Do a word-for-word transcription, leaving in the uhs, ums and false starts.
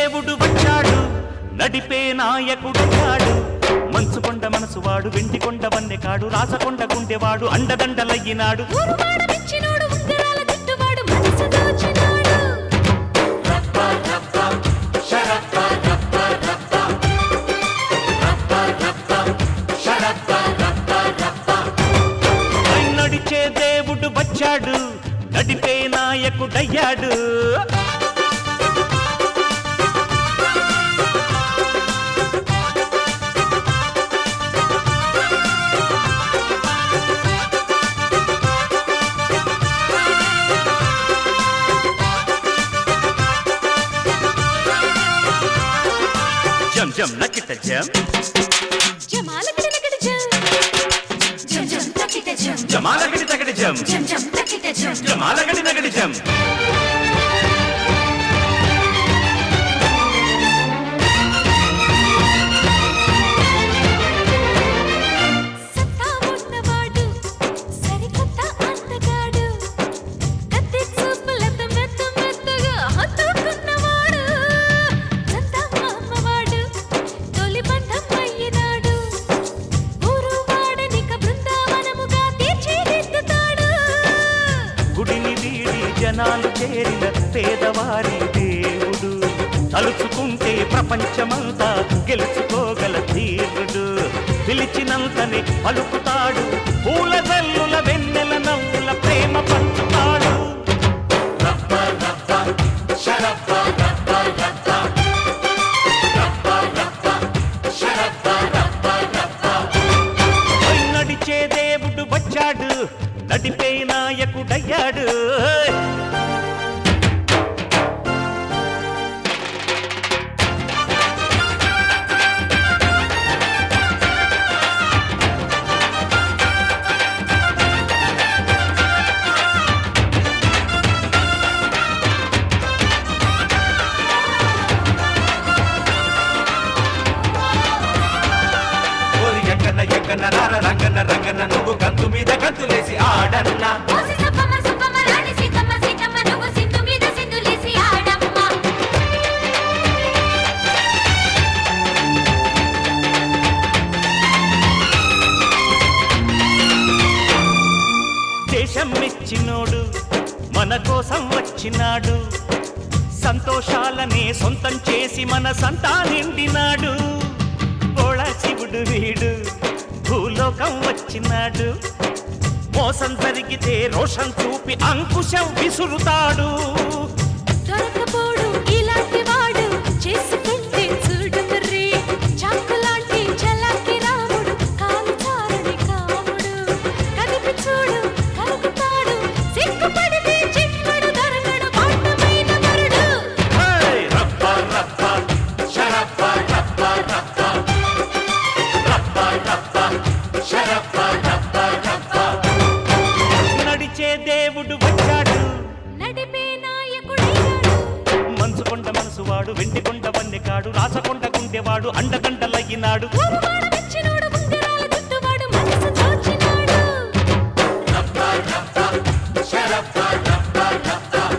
దేవుడు వచ్చాడు నడిపే నాయకుడయ్యాడు మంచుకొండ మనసువాడు వెండికొండ వన్నెకాడు రాసకొండ గుండెవాడు అండదండలయ్యినాడు నడిచే దేవుడు వచ్చాడు నడిపే నాయకుడయ్యాడు జం జం నకిట జం జమాలకిట నకిట జం జం జం నకిట జం జమాలకిట నకిట జం జం జం నకిట జం జమాలకిట నకిట జం సత్తా ఉన్నవాడు సరికొత్త అందగాడు కత్తి చూపులతో మెత్త మెత్తగా హత్తుకున్నవాడు చందమామవాడు తొలి బంధం అయ్యినాడు ఊరువాడనిక బృందావనముగా తీర్చిదిద్దుతాడు గుడిని వీడి జనాలు చేరిన పేదవారి దేవుడు తలుచుకుంటే ప్రపంచమంతా గెలుచుకోగల ధీరుడు పిలిచినంతనే పలుకుతాడు పూల జల్లుల వెన్నెల నవ్వుల ప్రేమ పంచుతాడు నడిచే దేవుడు వచ్చాడు నడిపే నాయకుడయ్యాడు ఎక్కన ఎక్కన రార రంగన రంగన నువ్వు గంతు మీద గంతులేసి ఆడన్నా ఓసి సప్పమ్మ సప్పమ్మ రాణి సీతమ్మ సీతమ్మ నువ్వు సింధు మీద సింధులేసి ఆడమ్మ దేశం మెచ్చినోడు మన కోసం వచ్చినాడు సంతోషాలనే సొంతం చేసి మన సంతా నిండినాడు బోళ శివుడు వీడు భూలోకం వచ్చినాడు మోసం జరిగితే రోషం చూపి అంకుశం విసురుతాడు దొరకపోడు ఇలాంటి వాడు చేసుకుంటే చూడు మర్రి చాకులాంటి చలాకి రాముడు కాలు చారని కాముడు కదిపి చూడు కలుగుతాడు సిగ్గుపడితే చిక్కడు దొరకడు పాటమైన మరుడు హే! రప్ప రప్ప షరప్ప రప్ప రప్ప రప్ప రప్ప షరప్ప రప్ప రప్ప నడిచే దేవుడు వచ్చాడు నడిపే నాయకుడయ్యాడు మంచుకొండ మనసువాడు వెండికొండ వన్నెకాడు రాసకొండ గుండెవాడు అండదండలయ్యినాడు ఊరువాడ మెచ్చినోడు ఉంగరాల జుట్టువాడు మనసు దోచినాడు రప్ప రప్ప షరప్ప రప్ప రప్ప